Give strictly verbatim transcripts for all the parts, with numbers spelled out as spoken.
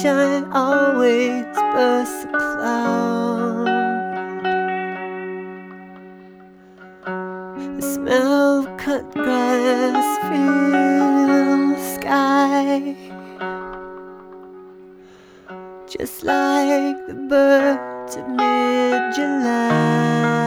sunshine always bursts a cloud. The smell of cut grass fills the sky, just like the birds of mid-July.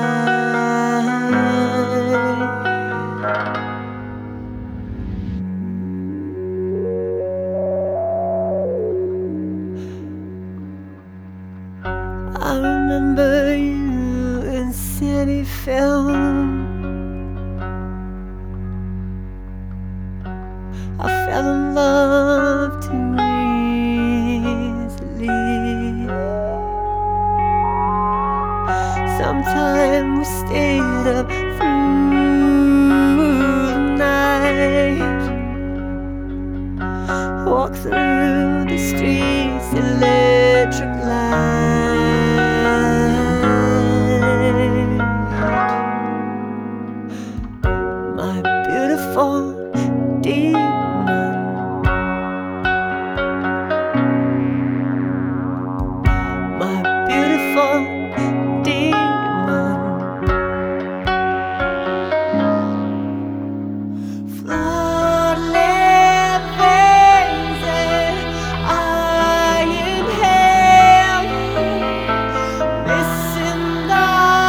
I remember you in city film. I fell in love too easily. Sometimes we stayed up through the night, walked through the streets, electric light. My beautiful demon, my beautiful demon, floodlit veins that I inhale, missing the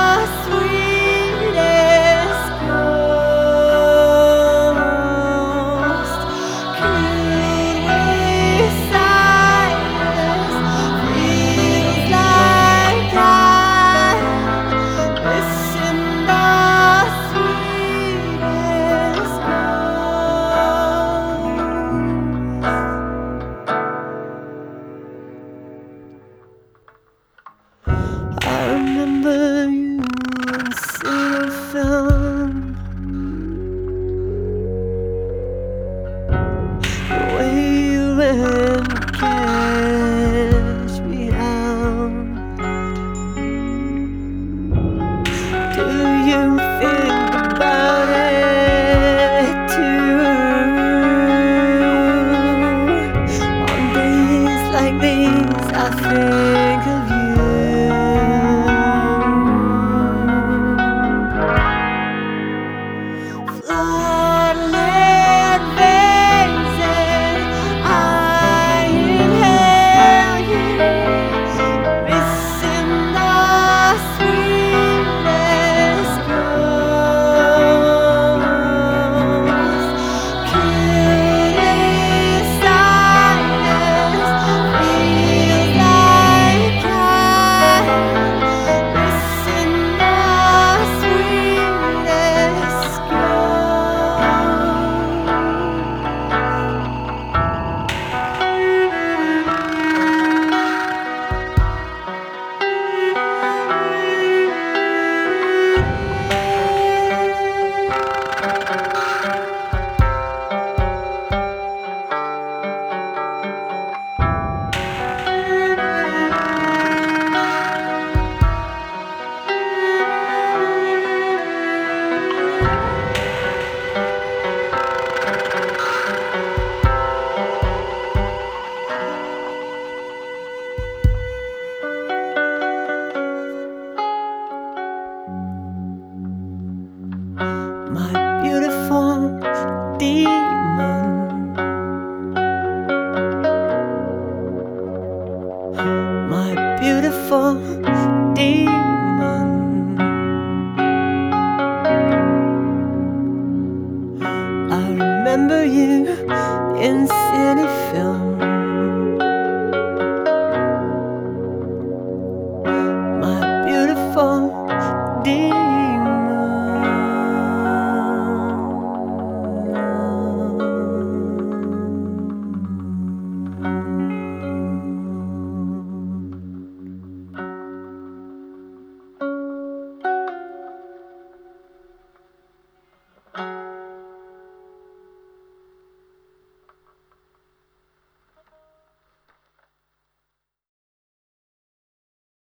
sweetest ghost, killed with silence, feels like I'm missing the sweetest ghost. I remember you in cinema film, the way you ran to catch me out. Do you think about it too? On days like these I think of you. Floodlit veins that I inhale you, missing the sweetest ghost, killed in silence, feels like I'm missing the sweetest my beautiful demon, my beautiful demon. I remember you in city film, my beautiful demon.